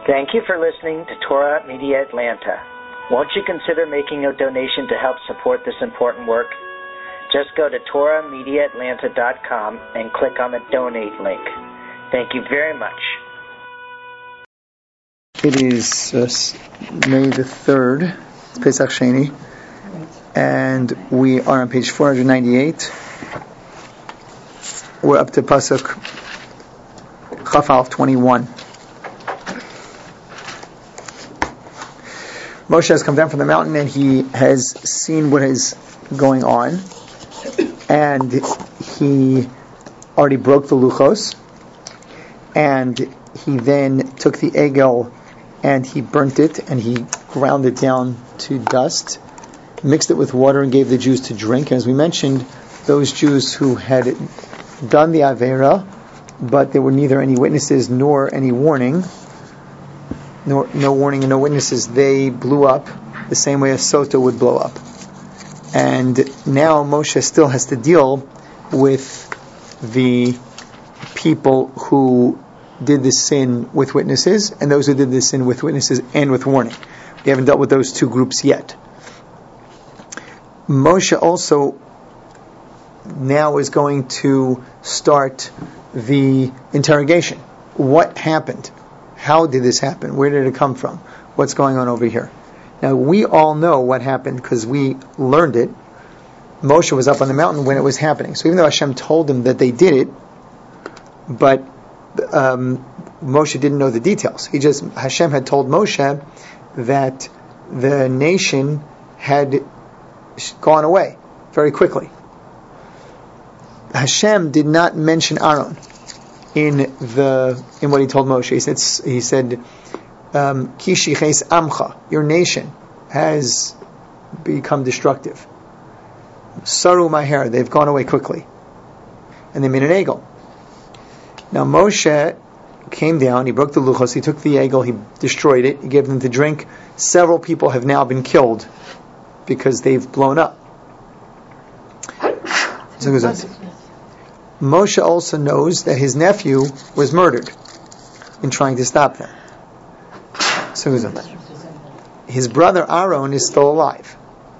Thank you for listening to Torah Media Atlanta. Won't you consider making a donation to help support this important work? Just go to TorahMediaAtlanta.com and click on the donate link. Thank you very much. It is May the 3rd, it's Pesach Sheni, and we are on page 498. We're up to Pasuk Chaf Aleph 21. Moshe has come down from the mountain and he has seen what is going on, and he already broke the luchos, and he then took the egel and he burnt it and he ground it down to dust, mixed it with water and gave the Jews to drink. As we mentioned, those Jews who had done the Avera, but there were neither any witnesses nor any warning, no warning and no witnesses, they blew up the same way a sota would blow up. And now Moshe still has to deal with the people who did this sin with witnesses and those who did this sin with witnesses and with warning. We haven't dealt with those two groups yet. Moshe also now is going to start the interrogation. What happened? How did this happen? Where did it come from? What's going on over here? Now, we all know what happened because we learned it. Moshe was up on the mountain when it was happening. So even though Hashem told him that they did it, but Moshe didn't know the details. Hashem had told Moshe that the nation had gone away very quickly. Hashem did not mention Aaron in what he told Moshe. He said, Kishi ches amcha, your nation has become destructive. Saru maher, they've gone away quickly. And they made an egel. Now Moshe came down, he broke the luchos, he took the egel, he destroyed it, he gave them to drink. Several people have now been killed because they've blown up. Moshe also knows that his nephew was murdered in trying to stop them. His brother Aaron is still alive.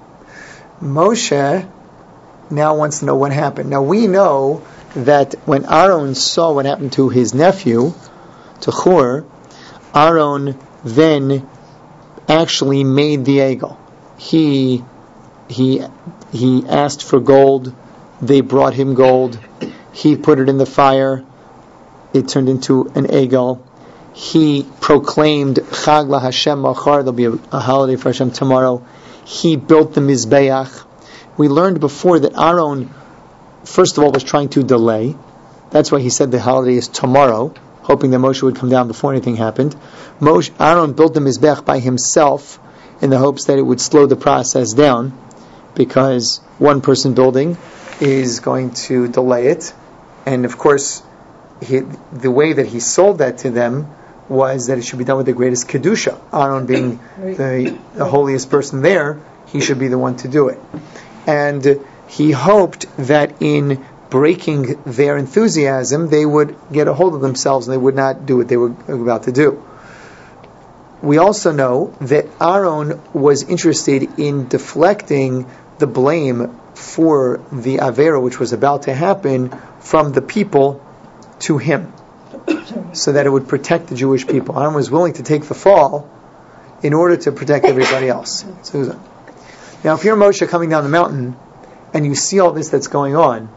Moshe now wants to know what happened. Now we know that when Aaron saw what happened to his nephew, to Hur, Aaron then actually made the egel. He asked for gold. They brought him gold. He put it in the fire. It turned into an egel. He proclaimed Chag LaHashem Machar. There'll be a holiday for Hashem tomorrow. He built the Mizbeach. We learned before that Aaron, first of all, was trying to delay. That's why he said the holiday is tomorrow, hoping that Moshe would come down before anything happened. Aaron built the Mizbeach by himself in the hopes that it would slow the process down, because one person building is going to delay it. And of course, the way that he sold that to them was that it should be done with the greatest kedusha. Aaron being the holiest person there, he should be the one to do it. And he hoped that in breaking their enthusiasm, they would get a hold of themselves and they would not do what they were about to do. We also know that Aaron was interested in deflecting the blame for the Avera, which was about to happen, from the people to him, so that it would protect the Jewish people. Aaron was willing to take the fall in order to protect everybody else. Now, if you're Moshe coming down the mountain and you see all this that's going on,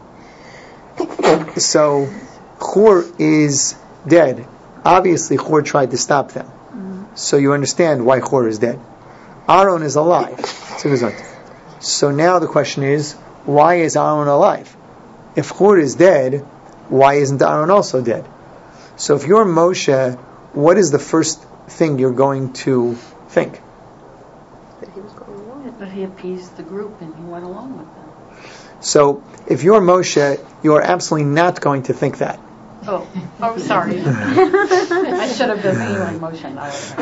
so Hur is dead. Obviously, Hur tried to stop them. So you understand why Hur is dead. Aaron is alive. So now the question is, why is Aaron alive? If Hur is dead, why isn't Aaron also dead? So if you're Moshe, what is the first thing you're going to think? That he was going along. But he appeased the group and he went along with them. So if you're Moshe, you're absolutely not going to think that. Oh, sorry. I should have been me Moshe.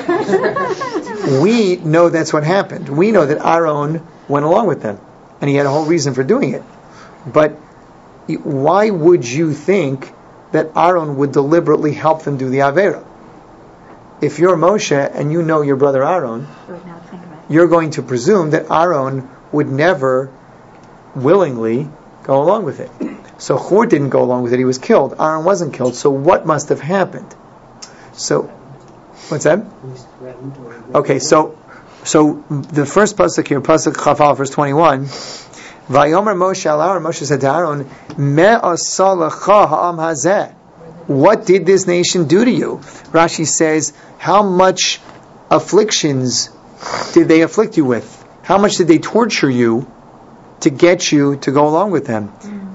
We know that's what happened. We know that Aaron went along with them, and he had a whole reason for doing it. But why would you think that Aaron would deliberately help them do the Avera? if you're Moshe and you know your brother Aaron, you're going to presume that Aaron would never willingly go along with it. So Hur didn't go along with it, he was killed. Aaron wasn't killed, so what must have happened? So, what's that? Okay, so the first pasuk here, pasuk Chafal, verse 21, Vayomer Moshe al Aaron, Moshe said to Aaron, Me'asa lecha ha'am hazeh. What did this nation do to you? Rashi says, how much afflictions did they afflict you with? How much did they torture you to get you to go along with them?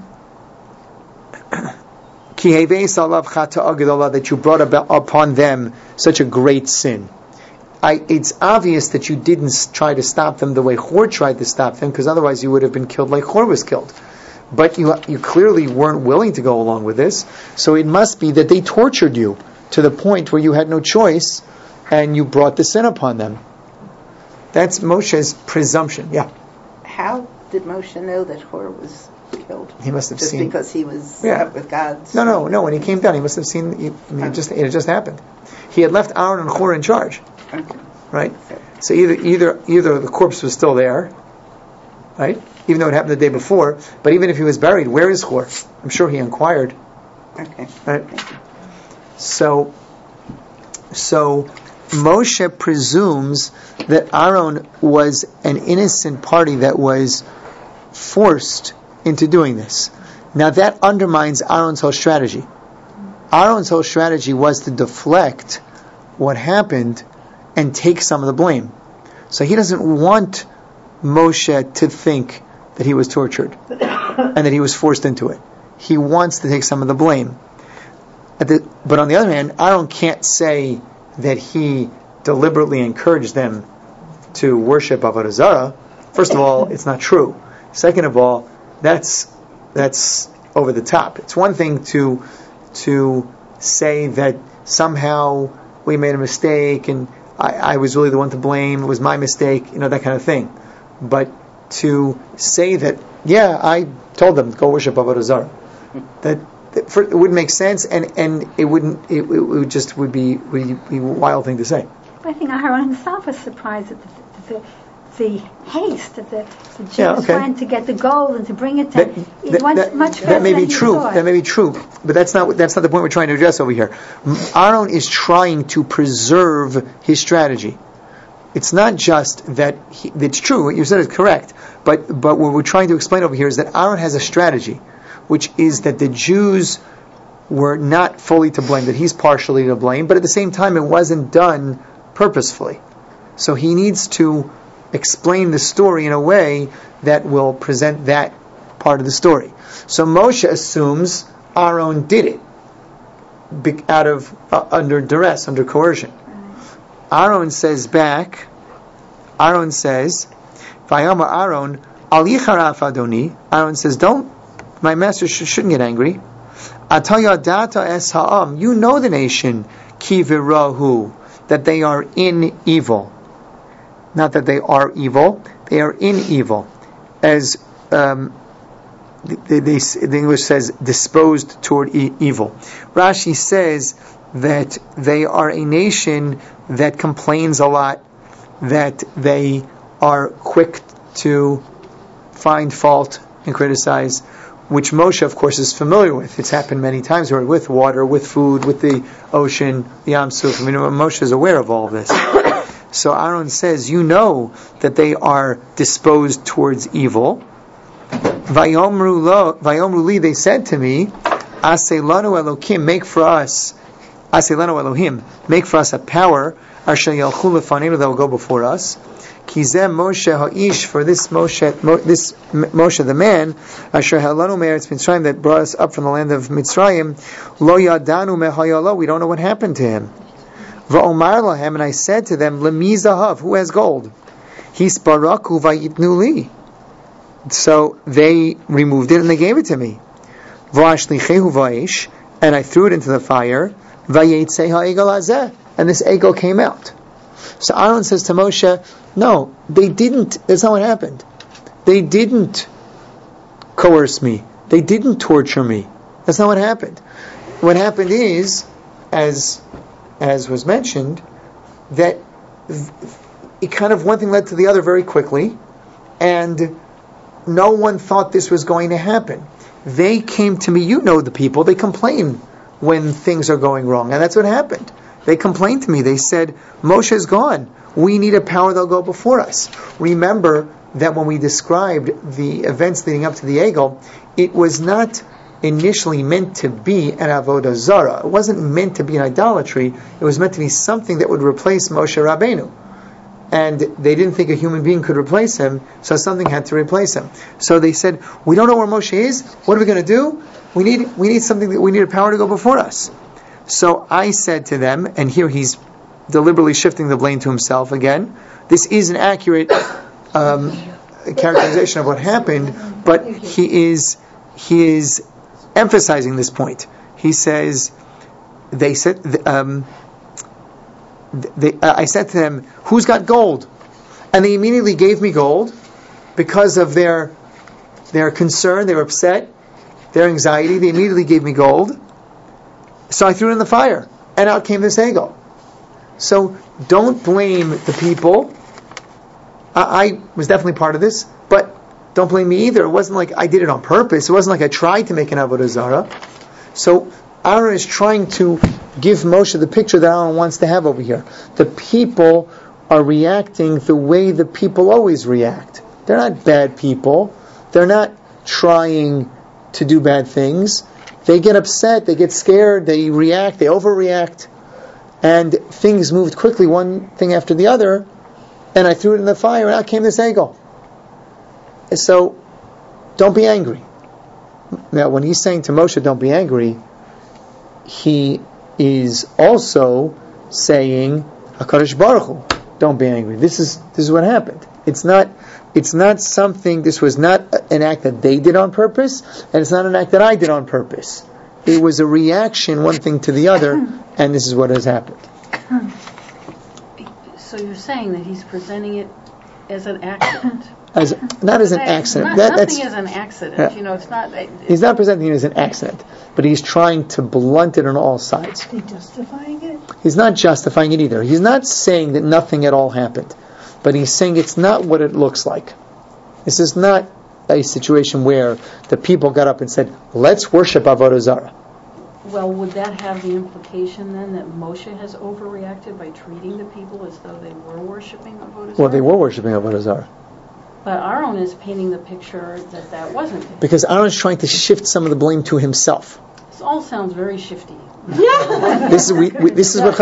That you brought upon them such a great sin. It's obvious that you didn't try to stop them the way Hur tried to stop them, because otherwise you would have been killed like Hur was killed. But you clearly weren't willing to go along with this, so it must be that they tortured you to the point where you had no choice, and you brought the sin upon them. That's Moshe's presumption. Yeah. How did Moshe know that Hur was killed? He must have seen. Just because he was with God. No. When he came down, he must have seen. It had just happened. He had left Aaron and Hur in charge. Okay. Right. So either the corpse was still there, right? Even though it happened the day before. But even if he was buried, where is Hur? I'm sure he inquired. Okay. Right. So Moshe presumes that Aaron was an innocent party that was forced into doing this. Now that undermines Aaron's whole strategy. Aaron's whole strategy was to deflect what happened and take some of the blame. So he doesn't want Moshe to think that he was tortured and that he was forced into it. He wants to take some of the blame. But on the other hand, Aaron can't say that he deliberately encouraged them to worship Avodah Zarah. First of all, it's not true. Second of all, that's over the top. It's one thing to say that somehow we made a mistake and I was really the one to blame, it was my mistake, that kind of thing. But to say that, I told them to go worship Avodah Zarah, it wouldn't make sense, and it would be a wild thing to say. I think Aaron himself was surprised at the haste that the Jews went to get the gold and to bring it to him. Much faster that may be than true. Thought. That may be true, but that's not the point we're trying to address over here. Aaron is trying to preserve his strategy. It's not just that it's true. What you said is correct, but what we're trying to explain over here is that Aaron has a strategy, which is that the Jews were not fully to blame, that he's partially to blame, but at the same time it wasn't done purposefully. So he needs to explain the story in a way that will present that part of the story. So Moshe assumes Aaron did it under duress, under coercion. Aaron says back, Vayamar Aaron, Al Yicharaf Adoni. Aaron says, my master shouldn't get angry. Atayadata es ha'am. You know the nation, ki v'rahu, that they are in evil. Not that they are evil, they are in evil. As the English says, disposed toward evil. Rashi says that they are a nation that complains a lot, that they are quick to find fault and criticize, which Moshe, of course, is familiar with. It's happened many times with water, with food, with the ocean, the Yam Suf. Moshe is aware of all of this. So Aaron says, you know that they are disposed towards evil. Vayomru li, they said to me, Aselanu Elohim, make for us a power, Asher Yalchu lefanenu, that will go before us. Kizem Moshe ha'ish, for this Moshe the man, Asher halanu me'eretz Mitzrayim, that brought us up from the land of Mitzrayim, lo yadanu mehayalo, we don't know what happened to him. Va'omar lahem, and I said to them, Lemi zahav, who has gold? Hisparaku vayitnu li. So they removed it and they gave it to me. Va'ashlichehu va'ish, and I threw it into the fire. Vayetze ha'egel hazeh, and this egel came out. So Aaron says to Moshe, no, they didn't, that's not what happened. They didn't coerce me. They didn't torture me. That's not what happened. What happened is, as was mentioned, that it kind of one thing led to the other very quickly, and no one thought this was going to happen. They came to me, you know the people, they complain when things are going wrong, and that's what happened. They complained to me, they said, Moshe is gone, we need a power that'll go before us. Remember that when we described the events leading up to the Egel, it was not initially meant to be an avodah zara. It wasn't meant to be an idolatry. It was meant to be something that would replace Moshe Rabbeinu. And they didn't think a human being could replace him, so something had to replace him. So they said, we don't know where Moshe is. What are we going to do? We need something. We need a power to go before us. So I said to them, and here he's deliberately shifting the blame to himself again. This is an accurate characterization of what happened, but he is emphasizing this point. He says, I said to them, who's got gold? And they immediately gave me gold because of their concern. They were upset, their anxiety. They immediately gave me gold. So I threw it in the fire, and out came this Egel. So don't blame the people. I was definitely part of this, but don't blame me either. It wasn't like I did it on purpose. It wasn't like I tried to make an avodah zara. So Aaron is trying to give Moshe the picture that Aaron wants to have over here. The people are reacting the way the people always react. They're not bad people. They're not trying to do bad things. They get upset, they get scared, they react, they overreact, and things moved quickly, one thing after the other, and I threw it in the fire, and out came this Egel. So, don't be angry. Now, when he's saying to Moshe, don't be angry, he is also saying, HaKadosh Baruch Hu, don't be angry. This is what happened. It's not something, this was not an act that they did on purpose, and it's not an act that I did on purpose. It was a reaction, one thing to the other, and this is what has happened. So you're saying that he's presenting it as an accident? Not as an accident. Nothing is an accident. It's not. He's not presenting it as an accident, but he's trying to blunt it on all sides. Is he justifying it? He's not justifying it either. He's not saying that nothing at all happened, but he's saying it's not what it looks like. This is not a situation where the people got up and said, let's worship Avodah Zarah. Well, would that have the implication then that Moshe has overreacted by treating the people as though they were worshiping Avodah Zarah? Well, they were worshiping Avodah Zarah. But Aaron is painting the picture that wasn't. Because Aaron is trying to shift some of the blame to himself. This all sounds very shifty. Yeah. This is what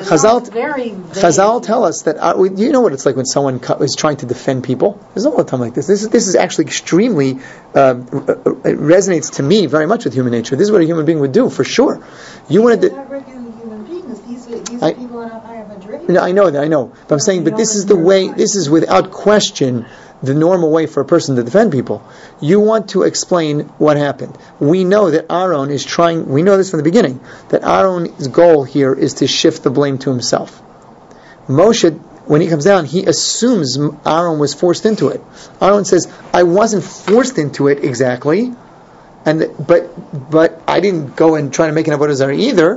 Chazal tell us that. You know what it's like when someone is trying to defend people. There's all the time like this. This is actually extremely it resonates to me very much with human nature. This is what a human being would do for sure. You wanted to. They're not regular human beings. These are people on higher Madrid. No, I know. But I'm saying, but this is the way. This is without question the normal way for a person to defend people. You want to explain what happened. We know that Aaron is trying, we know this from the beginning, that Aaron's goal here is to shift the blame to himself. Moshe, when he comes down, he assumes Aaron was forced into it. Aaron says, I wasn't forced into it exactly, but I didn't go and try to make an Avodah Zarah either.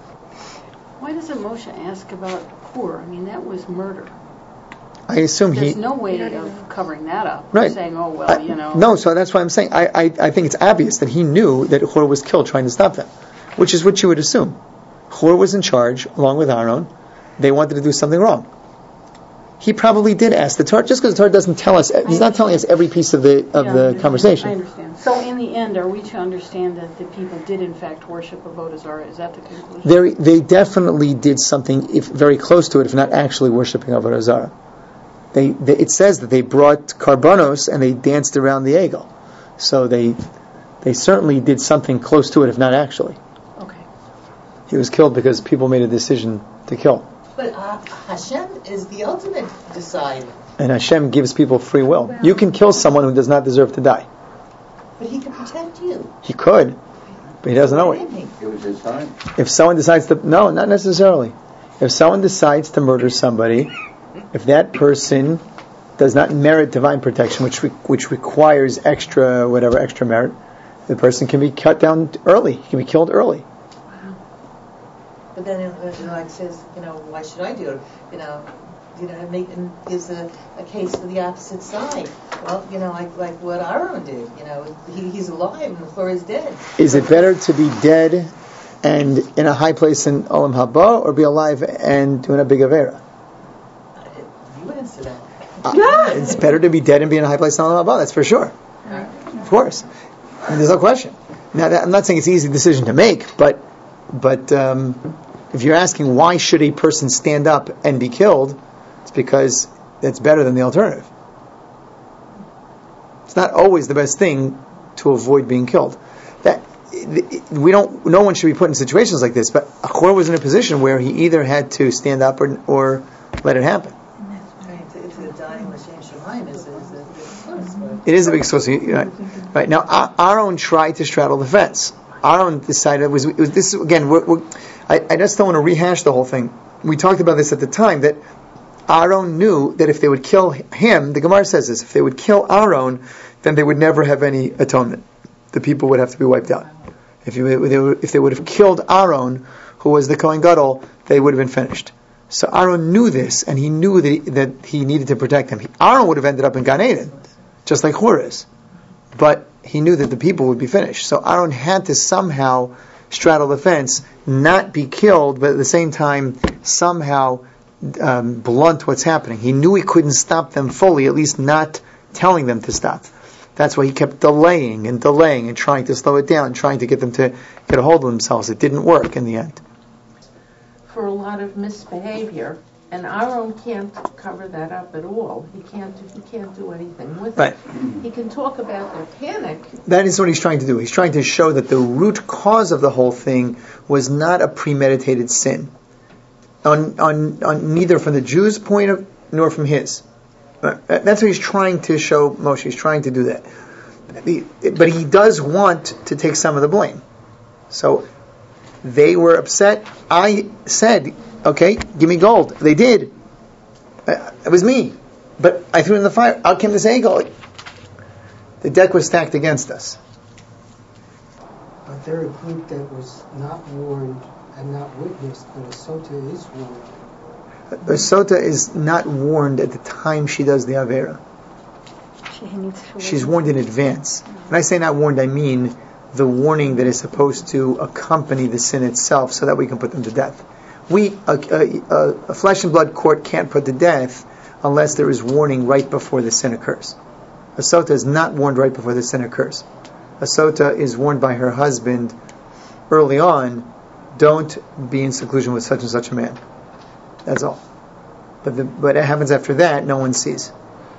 Why doesn't Moshe ask about Hur? I mean, that was murder. I assume There's no way of covering that up. Right. Saying, oh, well, No, so that's why I'm saying, I think it's obvious that he knew that Hur was killed trying to stop them, which is what you would assume. Hur was in charge, along with Aaron. They wanted to do something wrong. He probably did ask the Torah, just because the Torah doesn't tell us, he's not telling us every piece of the conversation. I understand. So in the end, are we to understand that the people did in fact worship Avodah Zarah? Is that the conclusion? They definitely did something very close to it, if not actually worshiping Avodah Zarah. It says that they brought karbanos and they danced around the Egel. So they certainly did something close to it, if not actually. Okay. He was killed because people made a decision to kill. But Hashem is the ultimate decider. And Hashem gives people free will. You can kill someone who does not deserve to die. But He can protect you. He could, but He doesn't know it. It was His time. If someone decides to... No, not necessarily. If someone decides to murder somebody... If that person does not merit divine protection, which requires extra merit, the person can be cut down early. He can be killed early. but then it like says, why should I do it? Gives a case for the opposite side. Well, like what Aaron did. He's alive and the floor is dead. Is it better to be dead and in a high place in Olam Haba, or be alive and doing a big Avera? You answer that. It's better to be dead and be in a high place in Olam Haba. That's for sure. Of course. There's no question. Now, I'm not saying it's an easy decision to make, but if you're asking why should a person stand up and be killed, it's because that's better than the alternative. It's not always the best thing to avoid being killed. No one should be put in situations like this, but Achor was in a position where he either had to stand up or let it happen. It is a big source. Right now, Aaron tried to straddle the fence. Aaron decided it was this again. I just don't want to rehash the whole thing. We talked about this at the time, that Aaron knew that if they would kill him, the Gemara says this, if they would kill Aaron, then they would never have any atonement. The people would have to be wiped out. If they would have killed Aaron, who was the Kohen Gadol, they would have been finished. So Aaron knew this, and he knew that he needed to protect them. Aaron would have ended up in Gan Eden, just like Hur is. But he knew that the people would be finished. So Aaron had to somehow straddle the fence, not be killed, but at the same time somehow blunt what's happening. He knew he couldn't stop them fully, at least not telling them to stop. That's why he kept delaying and trying to slow it down, trying to get them to get a hold of themselves. It didn't work in the end. For a lot of misbehavior, and Aaron can't cover that up at all. He can't do anything with it. He can talk about their panic. That is what he's trying to do. He's trying to show that the root cause of the whole thing was not a premeditated sin, on neither from the Jews' point of nor from his. That's what he's trying to show Moshe. He's trying to do that, but he does want to take some of the blame. So they were upset. I said, okay, give me gold. They did. It was me. But I threw it in the fire. Out came this eagle. The deck was stacked against us. But they're a group that was not warned and not witnessed, but a Sota is warned. A Sota is not warned at the time she does the Avera. She's warned in advance. When I say not warned, I mean the warning that is supposed to accompany the sin itself so that we can put them to death. A flesh and blood court can't put to death unless there is warning right before the sin occurs. A Sota is not warned right before the sin occurs. A Sota is warned by her husband early on, don't be in seclusion with such and such a man. That's all. But it happens after that, no one sees.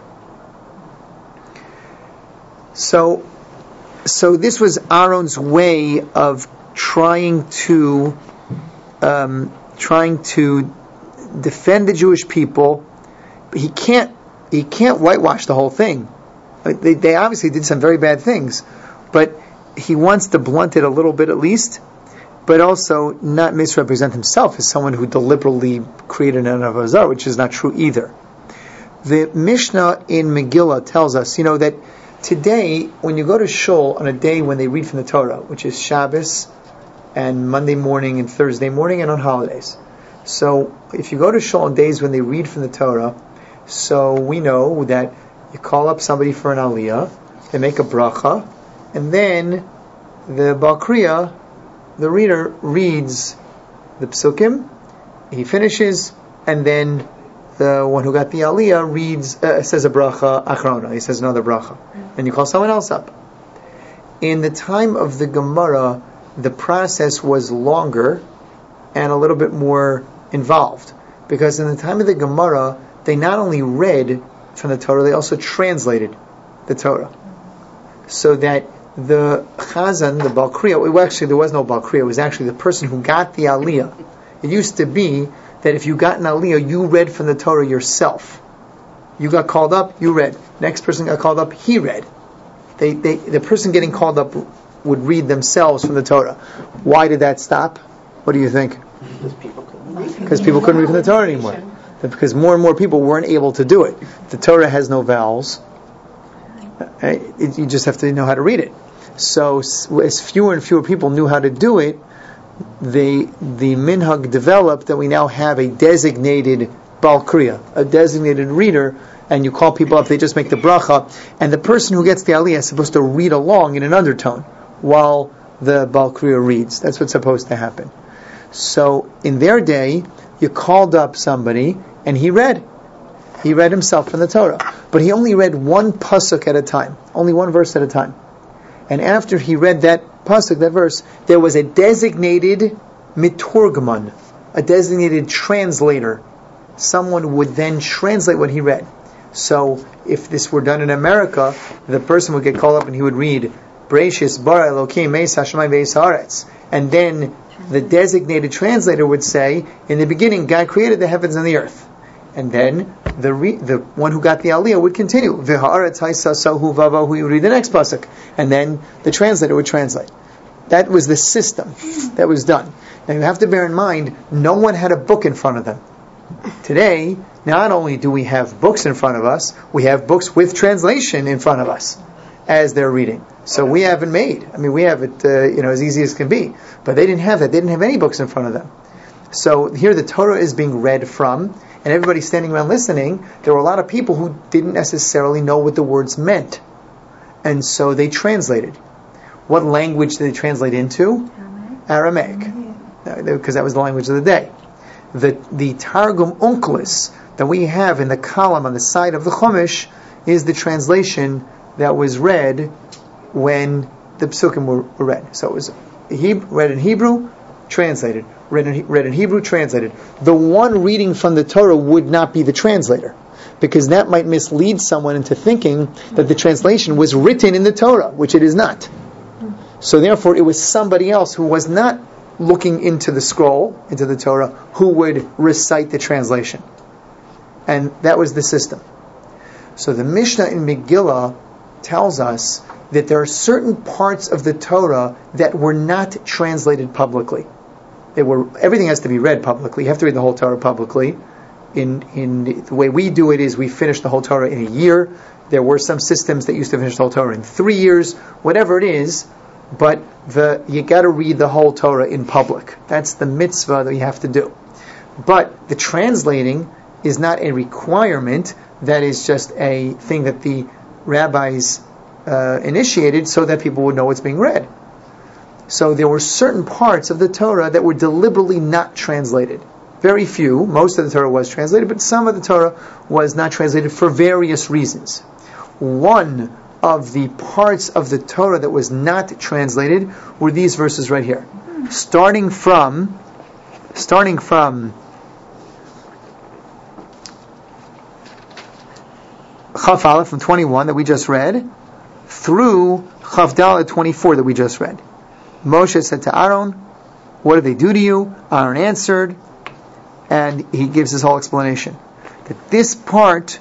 So this was Aaron's way of trying to defend the Jewish people. But he can't whitewash the whole thing. They obviously did some very bad things, but he wants to blunt it a little bit at least, but also not misrepresent himself as someone who deliberately created an Avodah Zarah, which is not true either. The Mishnah in Megillah tells us, that today, when you go to Shul on a day when they read from the Torah, which is Shabbos and Monday morning and Thursday morning and on holidays. So if you go to Shul on days when they read from the Torah, so we know that you call up somebody for an aliyah, they make a bracha, and then the Bal Kriya, the reader, reads the psukim, he finishes, and then the one who got the aliyah says a bracha achrona, he says another bracha, and you call someone else up. In the time of the Gemara, the process was longer and a little bit more involved, because in the time of the Gemara, they not only read from the Torah, they also translated the Torah, so that the Chazan, the Bal Kriya, actually there was no Bal Kriya, it was actually the person who got the aliyah. It used to be that if you got an aliyah, you read from the Torah yourself. You got called up, you read. Next person got called up, he read. The person getting called up would read themselves from the Torah. Why did that stop? What do you think? Because people couldn't read from the Torah anymore. Because more and more people weren't able to do it. The Torah has no vowels. You just have to know how to read it. So as fewer and fewer people knew how to do it, the minhag developed that we now have a designated Baal Kriya, a designated reader, and you call people up, they just make the bracha, and the person who gets the aliyah is supposed to read along in an undertone while the Baal Kriya reads. That's what's supposed to happen. So in their day, you called up somebody and he read himself from the Torah, but he only read one pasuk at a time, only one verse at a time. And after he read that pasuk, that verse, there was a designated miturgman, a designated translator. Someone would then translate what he read. So if this were done in America, the person would get called up and he would read Bereshis bara Elokim meis hashamayim ve'es haaretz, and then the designated translator would say, in the beginning God created the heavens and the earth. And then the one who got the aliyah would continue. V'haaretz haisasahu vavahu, he would read the next pasuk, and then the translator would translate. That was the system that was done. Now you have to bear in mind, no one had a book in front of them. Today, not only do we have books in front of us, we have books with translation in front of us as they're reading. So we have it made. We have it as easy as can be. But they didn't have that. They didn't have any books in front of them. So here the Torah is being read from, and everybody's standing around listening. There were a lot of people who didn't necessarily know what the words meant. And so they translated. What language did they translate into? Aramaic. Because that was the language of the day. The Targum Onkelos that we have in the column on the side of the Chumash is the translation that was read when the Psukim were read. So it was read in Hebrew, translated. Read in Hebrew, translated. The one reading from the Torah would not be the translator, because that might mislead someone into thinking that the translation was written in the Torah, which it is not. So therefore it was somebody else who was not looking into the scroll, into the Torah, who would recite the translation. And that was the system. So the Mishnah in Megillah tells us that there are certain parts of the Torah that were not translated publicly. Everything has to be read publicly. You have to read the whole Torah publicly. In the way we do it is we finish the whole Torah in a year. There were some systems that used to finish the whole Torah in 3 years. Whatever it is, but you got to read the whole Torah in public. That's the mitzvah that you have to do. But the translating is not a requirement. That is just a thing that the rabbis initiated so that people would know what's being read. So there were certain parts of the Torah that were deliberately not translated. Very few. Most of the Torah was translated, but some of the Torah was not translated for various reasons. One of the parts of the Torah that was not translated were these verses right here. Starting from Chaf Aleph from 21 that we just read, through Chaf Dalet 24 that we just read. Moshe said to Aaron, "What did they do to you?" Aaron answered, and he gives his whole explanation. That this part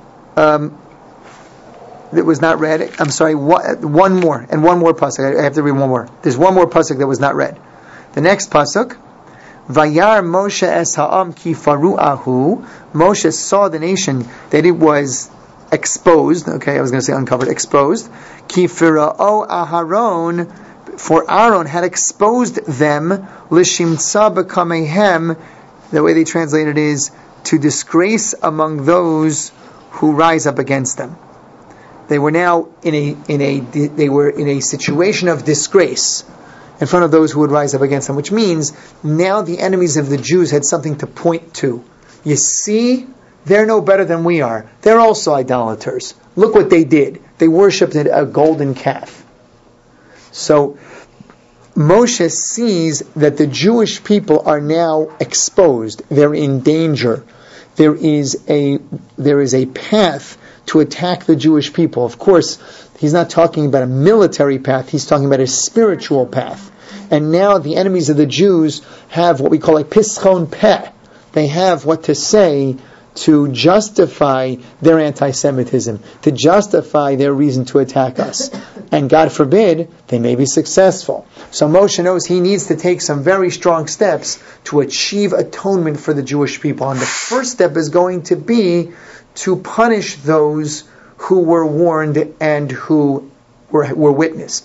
that was not read, one more pasuk. I have to read one more. There's one more pasuk that was not read. The next pasuk, Vayar Moshe es ha'am ki faru'ahu. Moshe saw the nation that it was exposed. Okay, I was going to say uncovered, exposed. Ki fira'o Aharon, for Aaron had exposed them. L'shimtza b'kamehem. The way they translate it is to disgrace among those who rise up against them. They were now in a situation of disgrace in front of those who would rise up against them, which means now the enemies of the Jews had something to point to. You see, they're no better than we are. They're also idolaters. Look what they did. They worshipped a golden calf. So Moshe sees that the Jewish people are now exposed. They're in danger. There is a path to attack the Jewish people. Of course, he's not talking about a military path, he's talking about a spiritual path. And now the enemies of the Jews have what we call a pischon peh. They have what to say to justify their anti-Semitism, to justify their reason to attack us. And God forbid, they may be successful. So Moshe knows he needs to take some very strong steps to achieve atonement for the Jewish people. And the first step is going to be to punish those who were warned and who were witnessed.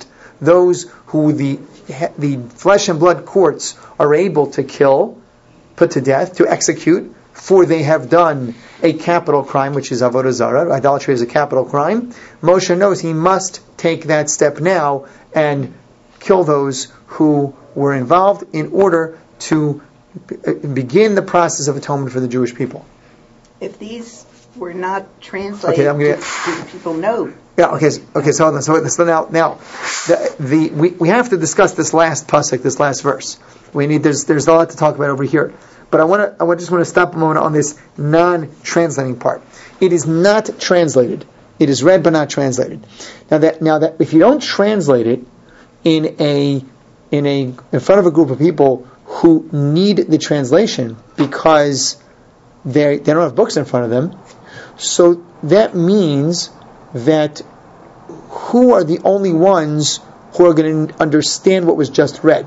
those who the flesh and blood courts are able to kill, put to death, to execute, for they have done a capital crime, which is avodah zarah. Idolatry is a capital crime. Moshe knows he must take that step now and kill those who were involved in order to begin the process of atonement for the Jewish people. If these were not translated, do people know? Yeah. Okay. So now, we have to discuss this last pasuk, this last verse. There's a lot to talk about over here, but I just want to stop a moment on this non-translating part. It is not translated. It is read but not translated. Now that if you don't translate it in front of a group of people who need the translation because they don't have books in front of them, so that means that who are the only ones who are going to understand what was just read?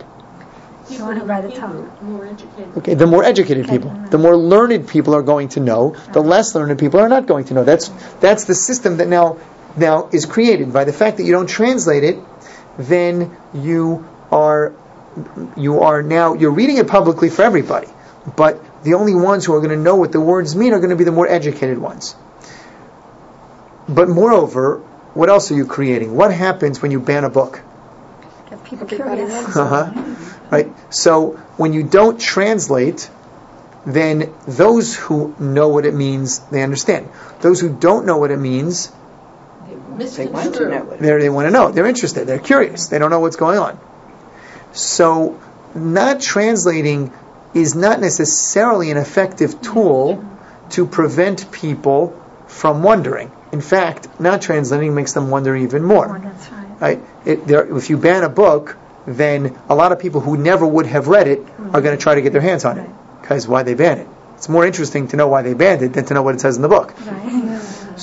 More educated. Okay, the more educated people, the more learned people are going to know. The less learned people are not going to know. That's the system that now is created by the fact that you don't translate it. Then you're reading it publicly for everybody, but the only ones who are going to know what the words mean are going to be the more educated ones. But moreover, what else are you creating? What happens when you ban a book? Get people curious. Right? So when you don't translate, then those who know what it means, they understand. Those who don't know what it means, they want to know. They want to know. They're interested. They're curious. They don't know what's going on. So not translating is not necessarily an effective tool to prevent people from wondering. In fact, not translating makes them wonder even more. That's right. If you ban a book, then a lot of people who never would have read it are going to try to get their hands on it. Because why they ban it? It's more interesting to know why they banned it than to know what it says in the book. Right.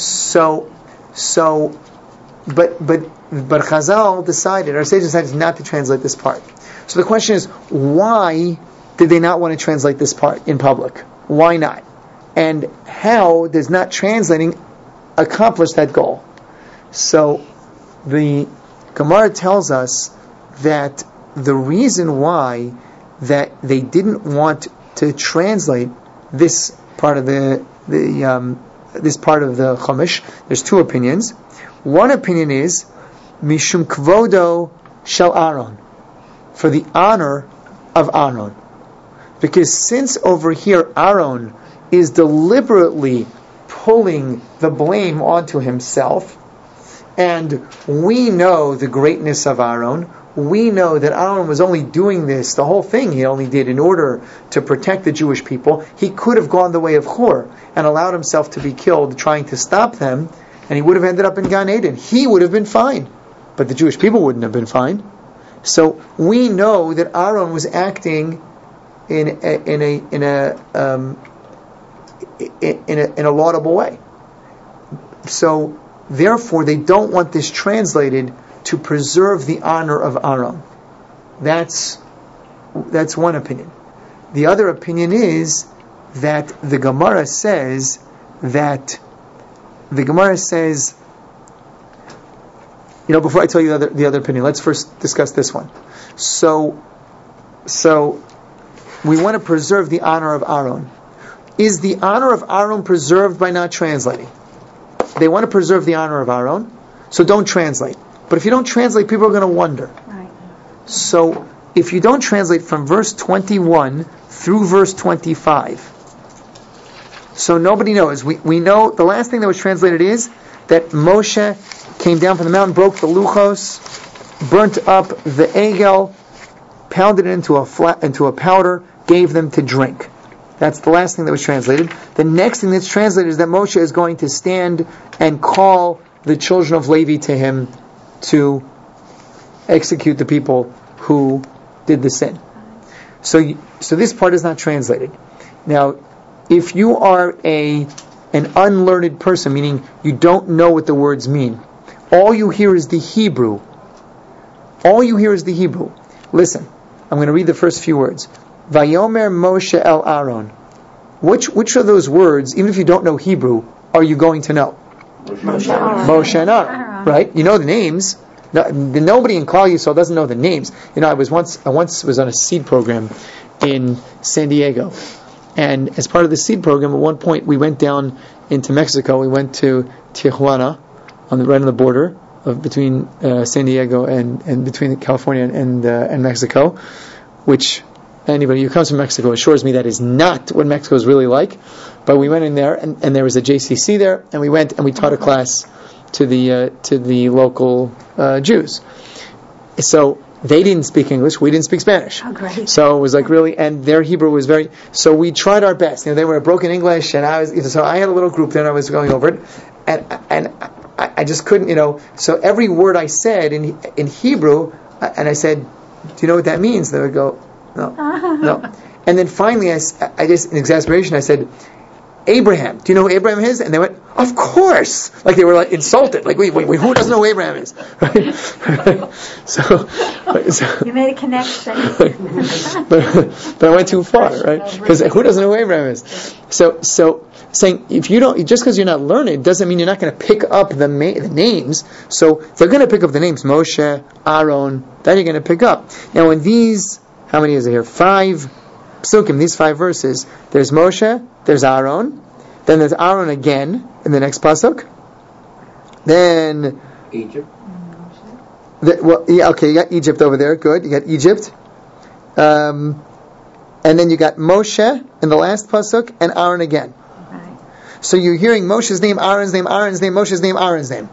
But Chazal decided, our sages decided not to translate this part. So the question is, why did they not want to translate this part in public? Why not? And how does not translating accomplish that goal? So the Gemara tells us that the reason why that they didn't want to translate this part of the Chumash, there's two opinions. One opinion is Mishum Kvodo Shel Aaron, for the honor of Aaron. Because since over here Aaron is deliberately pulling the blame onto himself, and we know the greatness of Aaron, we know that Aaron was only doing this, the whole thing he only did in order to protect the Jewish people. He could have gone the way of Hur and allowed himself to be killed trying to stop them, and he would have ended up in Gan Eden. He would have been fine, but the Jewish people wouldn't have been fine. So we know that Aaron was acting in a laudable way. So therefore, they don't want this translated to preserve the honor of Aaron. That's one opinion. The other opinion is that the Gemara says, before I tell you the other opinion, let's first discuss this one. So we want to preserve the honor of Aaron. Is the honor of Aaron preserved by not translating? They want to preserve the honor of Aaron, so don't translate. But if you don't translate, people are going to wonder. Right. So if you don't translate from verse 21 through verse 25, so nobody knows. We know the last thing that was translated is that Moshe came down from the mountain, broke the luchos, burnt up the egel, pounded it into a powder, gave them to drink. That's the last thing that was translated. The next thing that's translated is that Moshe is going to stand and call the children of Levi to him to execute the people who did the sin. So this part is not translated. Now, if you are an unlearned person, meaning you don't know what the words mean, all you hear is the Hebrew. Listen, I'm going to read the first few words. Vayomer Moshe el Aaron. Which of those words, even if you don't know Hebrew, are you going to know? Moshe and Aaron. Right? You know the names, nobody in Klal Yisrael doesn't know the names. I once was on a seed program in San Diego, and as part of the seed program, at one point we went down into Mexico. We went to Tijuana, right on the border between San Diego and between California and Mexico, which anybody who comes from Mexico assures me that is not what Mexico is really like. But we went in there, and there was a JCC there, and we went and we taught a class to the local Jews. So they didn't speak English, we didn't speak Spanish. Oh, great. So it was like really, and their Hebrew was very. So we tried our best. They were broken English, and I had a little group there, and I was going over it, and I just couldn't, So every word I said in Hebrew, and I said, "Do you know what that means?" They would go, "No." And then finally, I just in exasperation, I said, "Abraham. Do you know who Abraham is?" And they went, "Of course!" Like they were like insulted. Like, wait, who doesn't know who Abraham is? Right? So you made a connection. but I went too far, right? Because who doesn't know who Abraham is? So saying if you don't, just because you're not learned, doesn't mean you're not going to pick up the names. So they're going to pick up the names Moshe, Aaron. That you're going to pick up. Now in these, how many is there here? 5 psukim. These 5 verses. There's Moshe. There's Aaron. Then there's Aaron again in the next pasuk. Then Egypt. You got Egypt over there. Good. You got Egypt. And then you got Moshe in the last pasuk and Aaron again. Right. So you're hearing Moshe's name, Aaron's name, Aaron's name, Moshe's name, Aaron's name.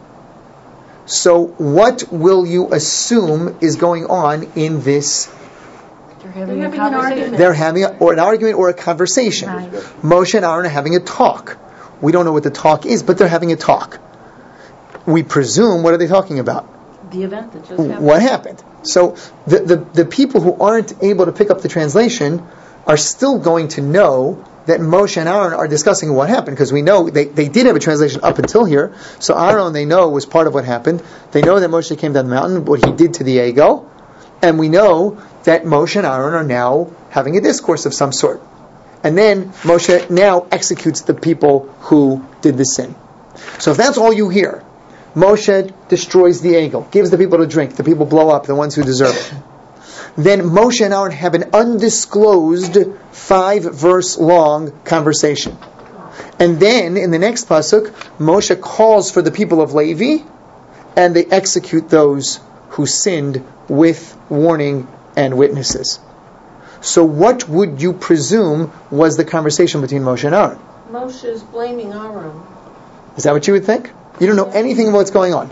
So what will you assume is going on in this? They're having a conversation. They're having an argument or a conversation. Right. Moshe and Aaron are having a talk. We don't know what the talk is, but they're having a talk. We presume, what are they talking about? The event that just happened. What happened? So the people who aren't able to pick up the translation are still going to know that Moshe and Aaron are discussing what happened, because we know they did have a translation up until here. So Aaron, they know, was part of what happened. They know that Moshe came down the mountain, what he did to the Egel, and we know that Moshe and Aaron are now having a discourse of some sort. And then Moshe now executes the people who did the sin. So if that's all you hear, Moshe destroys the Egel, gives the people to drink, the people blow up, the ones who deserve it. Then Moshe and Aaron have an undisclosed 5-verse long conversation. And then in the next pasuk, Moshe calls for the people of Levi, and they execute those who sinned with warning and witnesses. So what would you presume was the conversation between Moshe and Aaron? Moshe is blaming Aaron. Is that what you would think? You don't know anything about what's going on.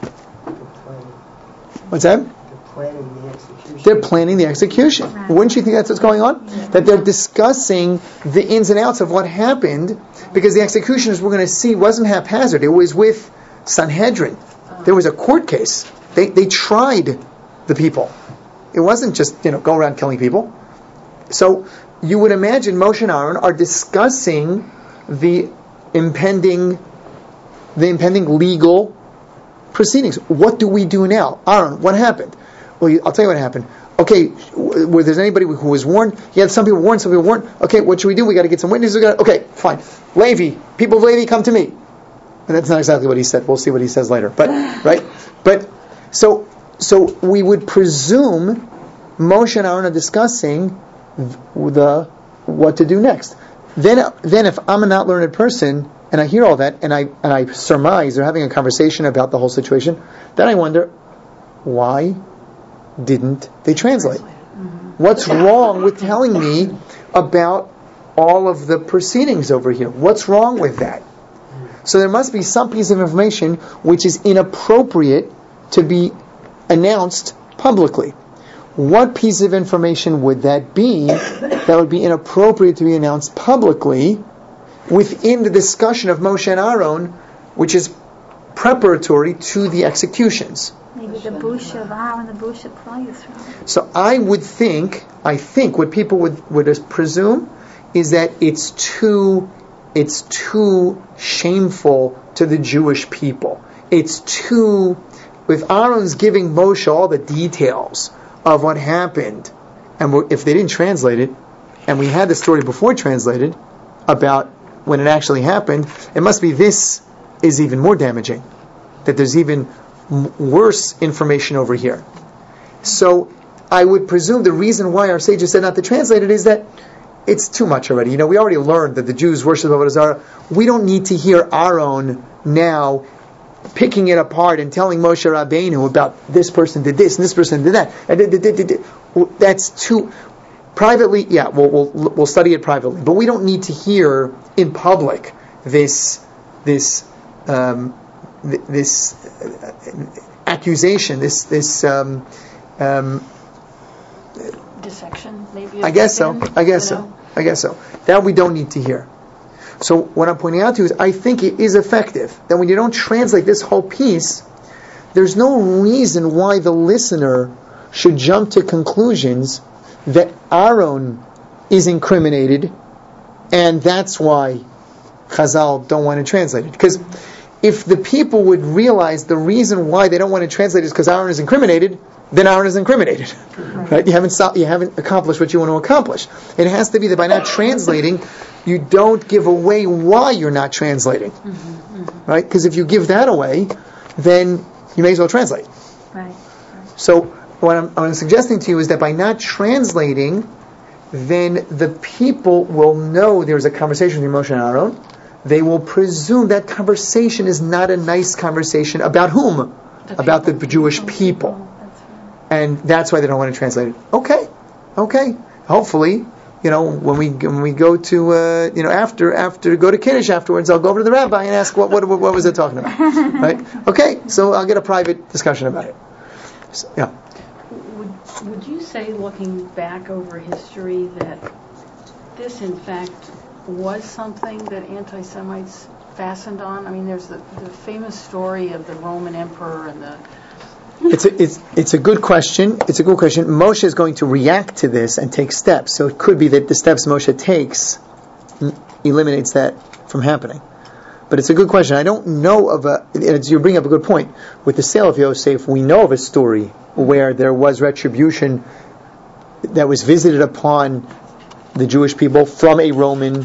What's that? They're planning the execution. Right. Wouldn't you think that's what's going on? That they're discussing the ins and outs of what happened, because the execution, as we're going to see, wasn't haphazard. It was with Sanhedrin. There was a court case. They tried the people. It wasn't just, go around killing people. So you would imagine Moshe and Aaron are discussing the impending legal proceedings. What do we do now? Aaron, what happened? Well, I'll tell you what happened. Okay, was there anybody who was warned? Yeah, some people warned, some people weren't. Okay, what should we do? We got to get some witnesses. Okay, fine. Levi, people of Levi, come to me. And that's not exactly what he said. We'll see what he says later. But right? But so we would presume Moshe and Aaron are discussing what to do next. Then if I'm a not learned person and I hear all that and I surmise they're having a conversation about the whole situation, then I wonder, why didn't they translate? What's wrong with telling me about all of the proceedings over here? What's wrong with that? So there must be some piece of information which is inappropriate to be announced publicly. What piece of information would that be that would be inappropriate to be announced publicly within the discussion of Moshe and Aaron, which is preparatory to the executions? Maybe the bush of Aaron, the bush of Klal Yisrael. So I think what people would presume is that it's too shameful to the Jewish people. If Aaron's giving Moshe all the details of what happened, and if they didn't translate it, and we had the story before translated about when it actually happened, it must be this is even more damaging. That there's even worse information over here. So I would presume the reason why our sages said not to translate it is that it's too much already. We already learned that the Jews worship Avodah Zarah. We don't need to hear Aaron now picking it apart and telling Moshe Rabbeinu about this person did this and this person did that. That's too privately. Yeah, we'll study it privately, but we don't need to hear in public this accusation, this dissection, maybe. I guess so. That we don't need to hear. So what I'm pointing out to you is, I think it is effective that when you don't translate this whole piece, there's no reason why the listener should jump to conclusions that Aaron is incriminated, and that's why Chazal don't want to translate it. Because if the people would realize the reason why they don't want to translate it is because Aaron is incriminated, then Aaron is incriminated. Right? You haven't accomplished what you want to accomplish. It has to be that by not translating, you don't give away why you're not translating. Right? Because if you give that away, then you may as well translate. Right. So what I'm suggesting to you is that by not translating, then the people will know there's a conversation between Moshe and Aaron. They will presume that conversation is not a nice conversation about whom? About the Jewish people. And that's why they don't want to translate it. Okay. Hopefully, when we go to after go to Kiddush afterwards, I'll go over to the rabbi and ask what was it talking about, right? Okay, so I'll get a private discussion about it. So, yeah. Would you say, looking back over history, that this in fact was something that anti-Semites fastened on? I mean, there's the famous story of the Roman emperor and the... It's a good question. Moshe is going to react to this and take steps. So it could be that the steps Moshe takes eliminates that from happening. But it's a good question. I don't know of you bring up a good point. With the sale of Yosef, we know of a story where there was retribution that was visited upon the Jewish people from a Roman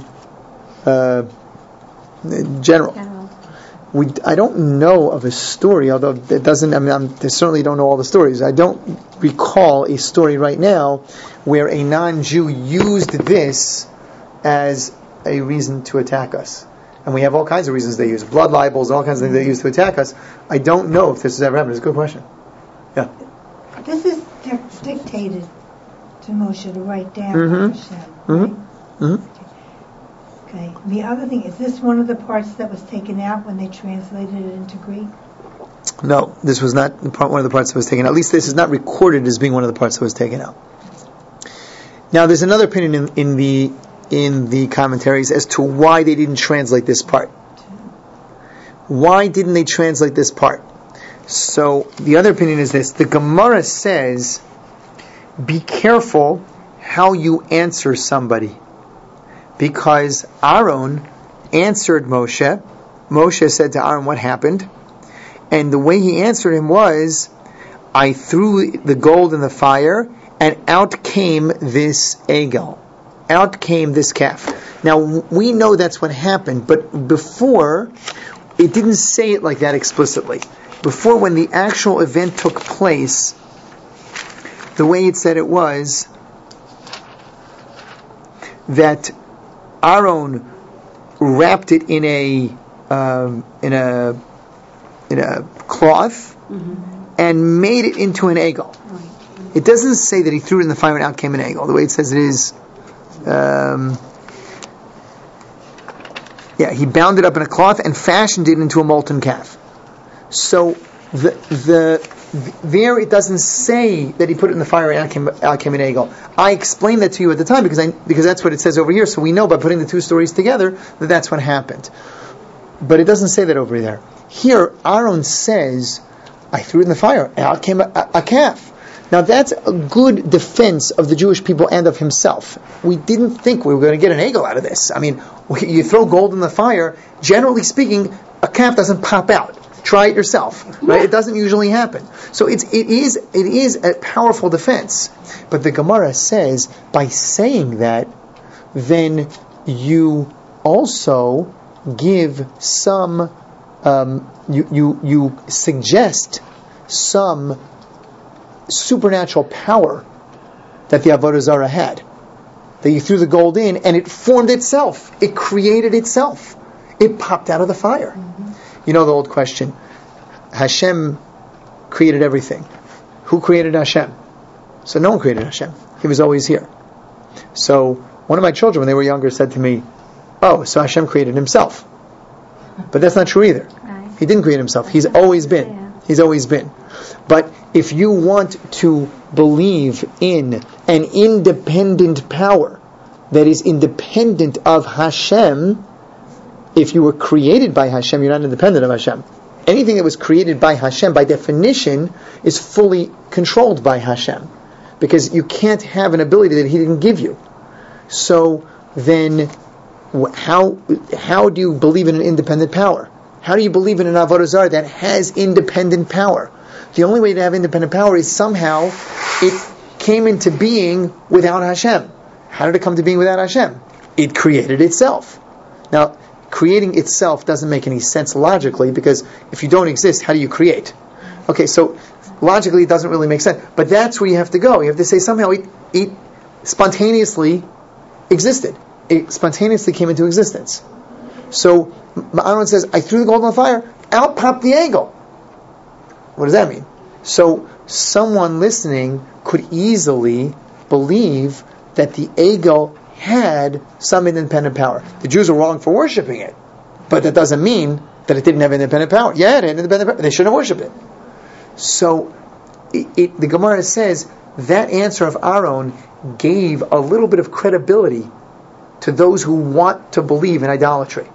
general. I don't know of a story, although it doesn't. I certainly don't know all the stories. I don't recall a story right now where a non-Jew used this as a reason to attack us. And we have all kinds of reasons they use, blood libels, all kinds of things they use to attack us. I don't know if this has ever happened. It's a good question. Yeah. This is dictated to Moshe to write down Hashem, right? Okay. The other thing, is this one of the parts that was taken out when they translated it into Greek? No, this was not one of the parts that was taken out. At least this is not recorded as being one of the parts that was taken out. Now, there's another opinion in the commentaries as to why they didn't translate this part. Why didn't they translate this part? So, the other opinion is this. The Gemara says, be careful how you answer somebody. Because Aaron answered Moshe. Moshe said to Aaron what happened. And the way he answered him was, I threw the gold in the fire, and out came this egel. Out came this calf. Now, we know that's what happened, but before, it didn't say it like that explicitly. Before, when the actual event took place, the way it said it was that Aaron wrapped it in a cloth and made it into an egel. It doesn't say that he threw it in the fire and out came an egel. The way it says it is, he bound it up in a cloth and fashioned it into a molten calf. So there it doesn't say that he put it in the fire and out came an egel. I explained that to you at the time because that's what it says over here. So we know by putting the two stories together that that's what happened. But it doesn't say that over there. Here, Aaron says, I threw it in the fire and out came a calf. Now that's a good defense of the Jewish people and of himself. We didn't think we were going to get an egel out of this. I mean, you throw gold in the fire, generally speaking, a calf doesn't pop out. Try it yourself, right? It doesn't usually happen. So it is a powerful defense. But the Gemara says, by saying that, then you also give some, you suggest some supernatural power that the Avodah Zarah had. That you threw the gold in and it formed itself. It created itself. It popped out of the fire. Mm-hmm. You know the old question, Hashem created everything. Who created Hashem? So no one created Hashem. He was always here. So one of my children, when they were younger, said to me, oh, so Hashem created himself. But that's not true either. Right. He didn't create himself. He's always been. Yeah. He's always been. But if you want to believe in an independent power that is independent of Hashem, if you were created by Hashem, you're not independent of Hashem. Anything that was created by Hashem, by definition, is fully controlled by Hashem. Because you can't have an ability that He didn't give you. So then, how do you believe in an independent power? How do you believe in an Avodah Zarah that has independent power? The only way to have independent power is somehow it came into being without Hashem. How did it come to being without Hashem? It created itself. Now, creating itself doesn't make any sense logically, because if you don't exist, how do you create? Okay, so logically it doesn't really make sense. But that's where you have to go. You have to say somehow it spontaneously existed. It spontaneously came into existence. So Aaron says, I threw the gold on the fire, out popped the egel. What does that mean? So someone listening could easily believe that the egel had some independent power. The Jews are wrong for worshipping it, but that doesn't mean that it didn't have independent power. Yeah, it had independent power. They shouldn't have worshipped it. So the Gemara says that answer of Aaron gave a little bit of credibility to those who want to believe in idolatry.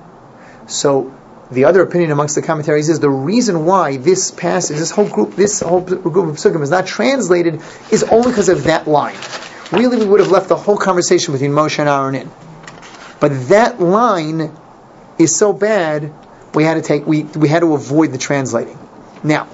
So the other opinion amongst the commentaries is the reason why this passage, this whole group of psukim is not translated is only because of that line. Really, we would have left the whole conversation between Moshe and Aaron in. But that line is so bad, we had to avoid the translating. Now,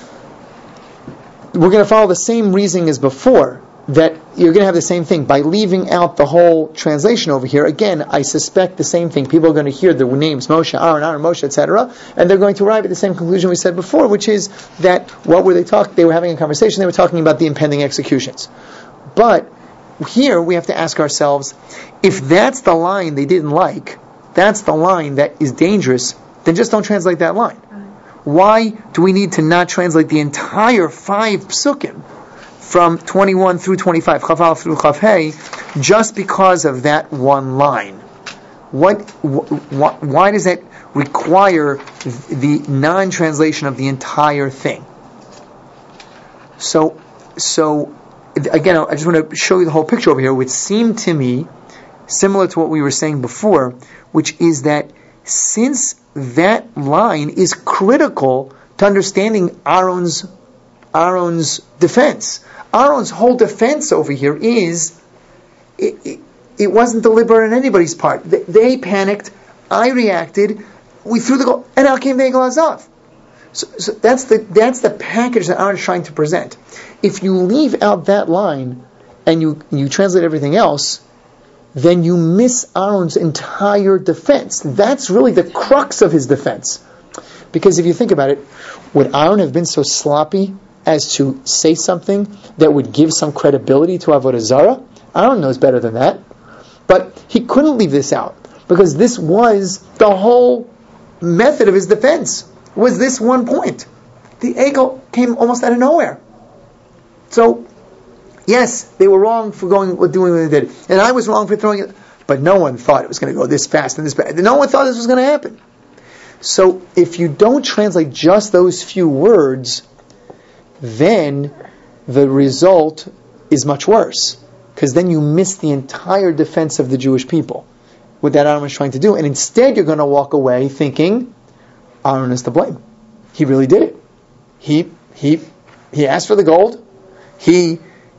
we're going to follow the same reasoning as before, that you're going to have the same thing. By leaving out the whole translation over here, again, I suspect the same thing. People are going to hear the names Moshe, Aaron, Moshe, etc., and they're going to arrive at the same conclusion we said before, which is that what were they talking? They were having a conversation, they were talking about the impending executions. But here we have to ask ourselves, if that's the line they didn't like, that's the line that is dangerous, then just don't translate that line. Why do we need to not translate the entire 5 psukim from 21 through 25, Chaf Aleph through Chaf Hey, just because of that one line? Why does that require the non-translation of the entire thing? So again, I just want to show you the whole picture over here, which seemed to me similar to what we were saying before, which is that since that line is critical to understanding Aaron's defense. Aaron's whole defense over here is it wasn't deliberate on anybody's part. They panicked, I reacted, we threw the gold, and out came the Egel Hazav. So that's the package that Aaron's trying to present. If you leave out that line and you translate everything else, then you miss Aaron's entire defense. That's really the crux of his defense. Because if you think about it, would Aaron have been so sloppy as to say something that would give some credibility to Avodah Zarah? Aaron knows better than that. But he couldn't leave this out, because this was the whole method of his defense, was this one point. The Egel came almost out of nowhere. So, yes, they were wrong for doing what they did. And I was wrong for throwing it. But no one thought it was going to go this fast and this fast. No one thought this was going to happen. So, if you don't translate just those few words, then the result is much worse. Because then you miss the entire defense of the Jewish people. What that Aaron was trying to do. And instead you're going to walk away thinking, Aaron is to blame. He really did it. He asked for the gold. They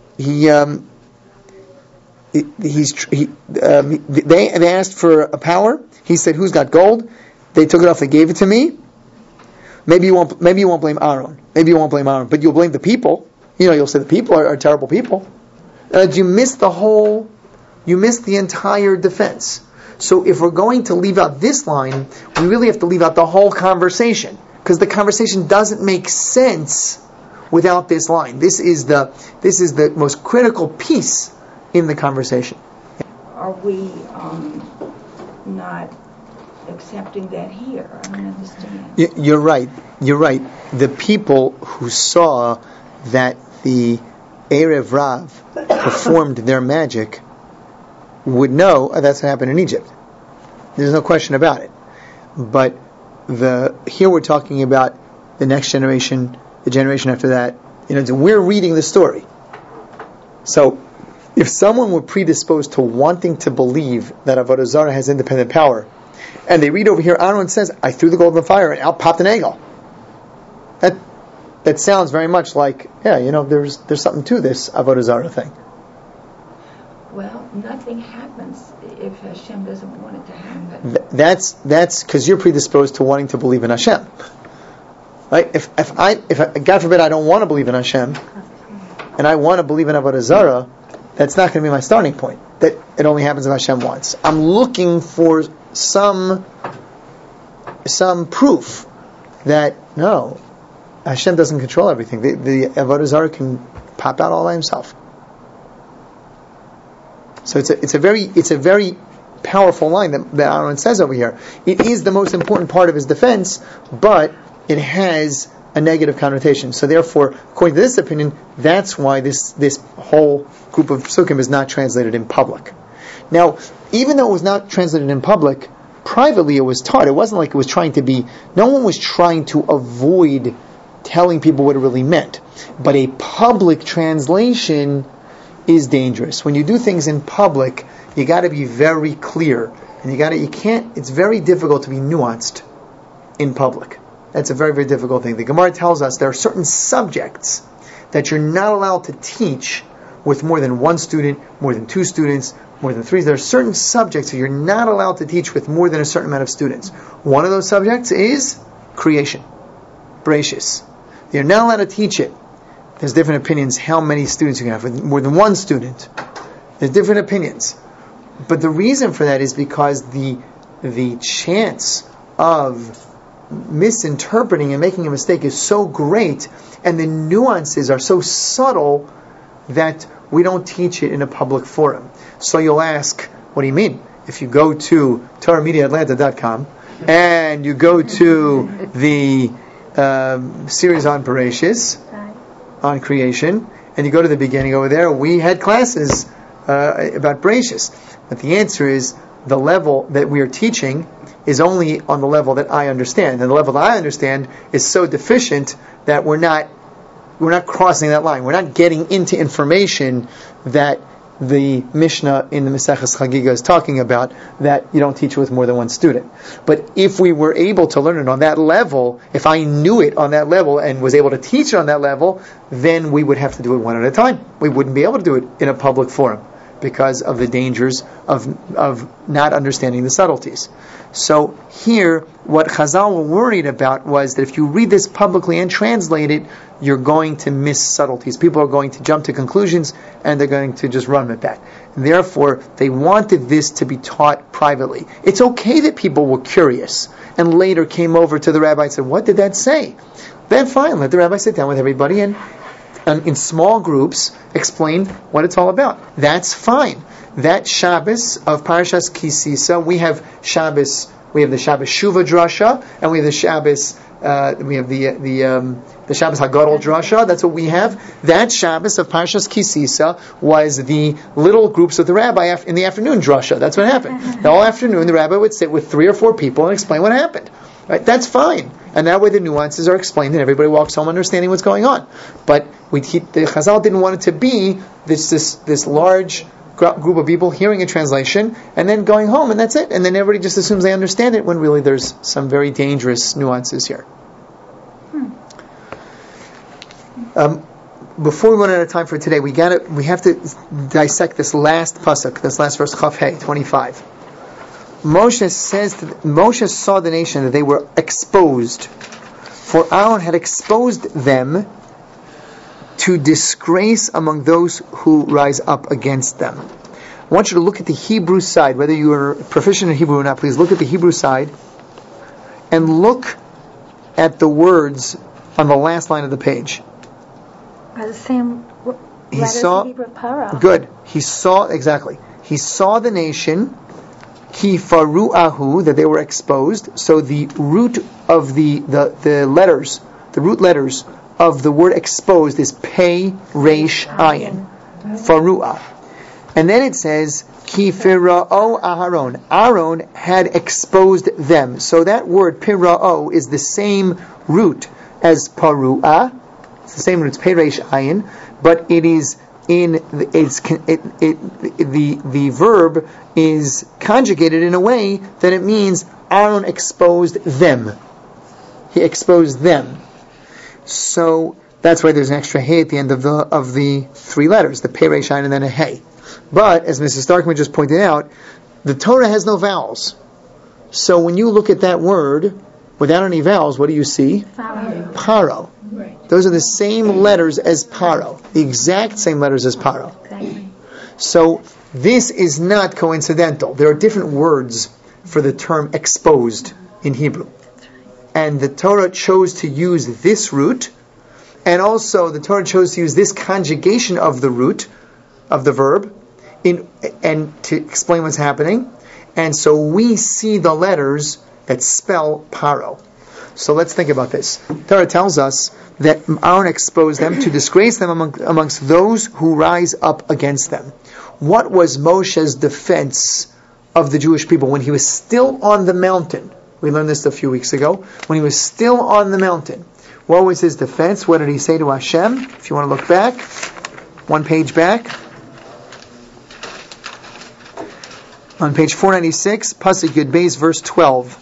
asked for a power. He said, "Who's got gold?" They took it off. They gave it to me. Maybe you won't blame Aaron. But you'll blame the people. You'll say the people are terrible people. You miss the entire defense. So if we're going to leave out this line, we really have to leave out the whole conversation, because the conversation doesn't make sense without this line. This is the most critical piece in the conversation. Are we not accepting that here? I don't understand. You're right. The people who saw that the Erev Rav performed their magic would know that's what happened in Egypt. There's no question about it. But here we're talking about the next generation, the generation after that. We're reading the story. So, if someone were predisposed to wanting to believe that Avodah Zarah has independent power, and they read over here, Aaron says, "I threw the gold in the fire and out popped an egel." That sounds very much like, there's something to this Avodah Zarah thing. Well, nothing happens if Hashem doesn't want it to happen. That's because you're predisposed to wanting to believe in Hashem, right? If God forbid I don't want to believe in Hashem, and I want to believe in Avodah Zarah, that's not going to be my starting point. That it only happens if Hashem wants. I'm looking for some proof that no, Hashem doesn't control everything. The Avodah Zarah can pop out all by himself. So it's a very powerful line that Aaron says over here. It is the most important part of his defense, but it has a negative connotation. So therefore, according to this opinion, that's why this whole group of psukim is not translated in public. Now, even though it was not translated in public, privately it was taught. It wasn't like it was trying to be. No one was trying to avoid telling people what it really meant. But a public translation is dangerous. When you do things in public, you got to be very clear, and it's very difficult to be nuanced in public. That's a very, very difficult thing. The Gemara tells us there are certain subjects that you're not allowed to teach with more than one student, more than two students, more than three. There are certain subjects that you're not allowed to teach with more than a certain amount of students. One of those subjects is creation, Bereshis. You're not allowed to teach it. There's different opinions how many students you can have. With more than one student, there's different opinions. But the reason for that is because the chance of misinterpreting and making a mistake is so great, and the nuances are so subtle that we don't teach it in a public forum. So you'll ask, what do you mean? If you go to TorahMediaAtlanta.com and you go to the series on Bereshis, on creation, and you go to the beginning over there, we had classes about Bereshis. But the answer is, the level that we are teaching is only on the level that I understand. And the level that I understand is so deficient that we're not crossing that line. We're not getting into information that the Mishnah in the Maseches Chagiga is talking about, that you don't teach with more than one student. But if we were able to learn it on that level, if I knew it on that level and was able to teach it on that level, then we would have to do it one at a time. We wouldn't be able to do it in a public forum because of the dangers of not understanding the subtleties. So here, what Chazal were worried about was that if you read this publicly and translate it, you're going to miss subtleties. People are going to jump to conclusions, and they're going to just run with that. And therefore, they wanted this to be taught privately. It's okay that people were curious, and later came over to the rabbi and said, what did that say? Then fine, let the rabbi sit down with everybody and in small groups explain what it's all about. That's fine. That Shabbos of Parashas Kisisa, we have the Shabbos Shuvah Drasha, and we have the Shabbos the Shabbos Hagadol Drasha. That's what we have. That Shabbos of Parashas Kisisa was the little groups of the rabbi in the afternoon Drasha. That's what happened. The whole afternoon, the rabbi would sit with 3 or 4 people and explain what happened. Right? That's fine, and that way the nuances are explained, and everybody walks home understanding what's going on. But the Chazal didn't want it to be this large group of people hearing a translation and then going home, and that's it. And then everybody just assumes they understand it, when really there's some very dangerous nuances here. Before we run out of time for today, we have to dissect this last pasuk, this last verse, Chaf Hey 25. Moshe saw the nation that they were exposed, for Aaron had exposed them to disgrace among those who rise up against them. I want you to look at the Hebrew side. Whether you are proficient in Hebrew or not, please look at the Hebrew side and look at the words on the last line of the page. Are the same letters in Hebrew Paro. Good. He saw the nation, ki faru'ahu, that they were exposed. So the root of the letters, the root letters of the word exposed is pei, reish, ayin. Faru'ah. And then it says, ki fira'o aharon. Aaron had exposed them. So that word, pira'o, is the same root as paru'ah. It's the same root, it's pei, reish, ayin. But it is the verb is conjugated in a way that it means Aaron exposed them. He exposed them. So that's why there's an extra hey at the end of the three letters, the pei, reish, ayin, and then a hey. But as Mrs. Starkman just pointed out, the Torah has no vowels. So when you look at that word without any vowels, what do you see? Paro. Right. Those are the same letters as Paro. The exact same letters as Paro. Exactly. So this is not coincidental. There are different words for the term exposed in Hebrew. And the Torah chose to use this root, and also the Torah chose to use this conjugation of the root, of the verb, and to explain what's happening. And so we see the letters that spell Paro. So let's think about this. Torah tells us that Aaron exposed them to disgrace them amongst those who rise up against them. What was Moshe's defense of the Jewish people when he was still on the mountain? We learned this a few weeks ago. When he was still on the mountain, what was his defense? What did he say to Hashem? If you want to look back, one page back. On page 496, Pasuk Yud Beis, verse 12.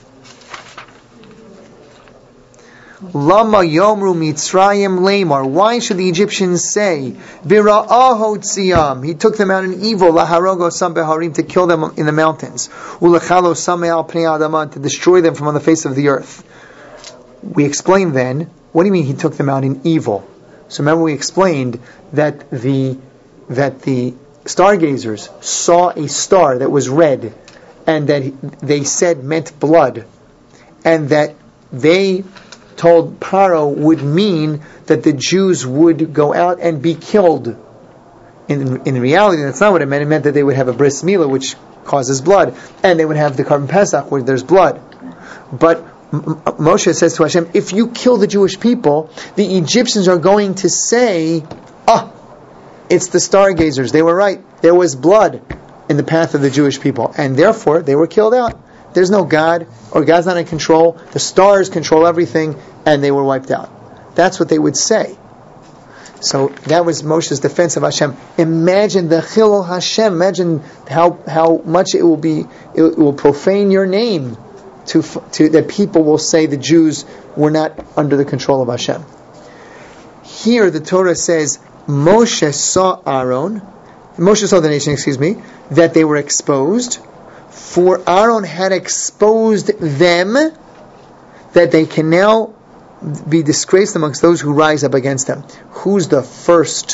Lama Yomru Mitzrayim Lamar. Why should the Egyptians say, Bira'aho Tziyam? He took them out in evil, Laharogo Sam Beharim, to kill them in the mountains, Ulechalo Sam Al Pnei Adama, to destroy them from on the face of the earth. We explained then, what do you mean he took them out in evil? So remember we explained that the stargazers saw a star that was red, and that they said meant blood, and that they told Paro would mean that the Jews would go out and be killed. In reality, that's not what it meant. It meant that they would have a bris milah, which causes blood, and they would have the Karban Pesach, where there's blood. But Moshe says to Hashem, if you kill the Jewish people, the Egyptians are going to say, it's the stargazers. They were right. There was blood in the path of the Jewish people, and therefore they were killed out. There's no God, or God's not in control. The stars control everything, and they were wiped out. That's what they would say. So that was Moshe's defense of Hashem. Imagine the Chilul Hashem. Imagine how much it will profane your name to that people will say the Jews were not under the control of Hashem. Here the Torah says Moshe saw the nation, that they were exposed. For Aaron had exposed them, that they can now be disgraced amongst those who rise up against them. Who's the first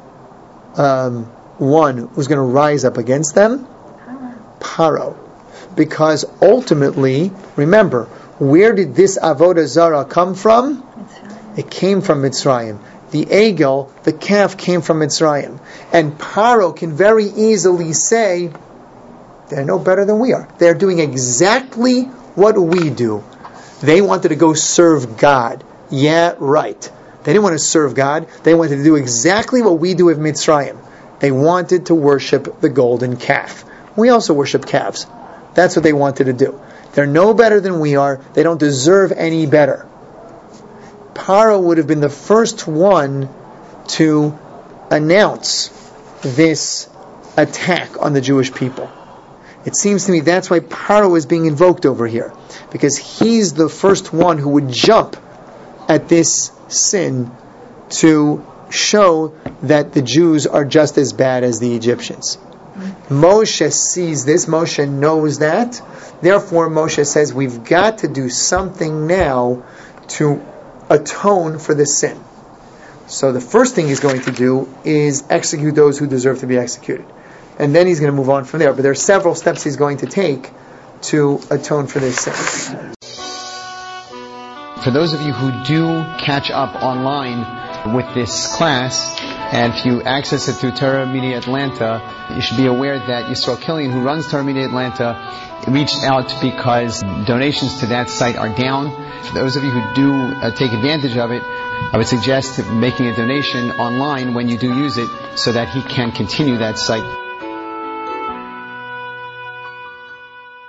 one who's going to rise up against them? Paro. Because ultimately, remember, where did this Avodah Zarah come from? It came from Mitzrayim. The Egel, the calf, came from Mitzrayim. And Paro can very easily say, they're no better than we are. They're doing exactly what we do. They wanted to go serve God. Yeah, right. They didn't want to serve God. They wanted to do exactly what we do with Mitzrayim. They wanted to worship the golden calf. We also worship calves. That's what they wanted to do. They're no better than we are. They don't deserve any better. Paro would have been the first one to announce this attack on the Jewish people. It seems to me that's why Paro is being invoked over here, because he's the first one who would jump at this sin to show that the Jews are just as bad as the Egyptians. Moshe sees this, Moshe knows that, therefore Moshe says we've got to do something now to atone for this sin. So the first thing he's going to do is execute those who deserve to be executed. And then he's going to move on from there. But there are several steps he's going to take to atone for this sin. For those of you who do catch up online with this class, and if you access it through Torah Media Atlanta, you should be aware that Yisrael Killian, who runs Torah Media Atlanta, reached out because donations to that site are down. For those of you who do take advantage of it, I would suggest making a donation online when you do use it so that he can continue that site.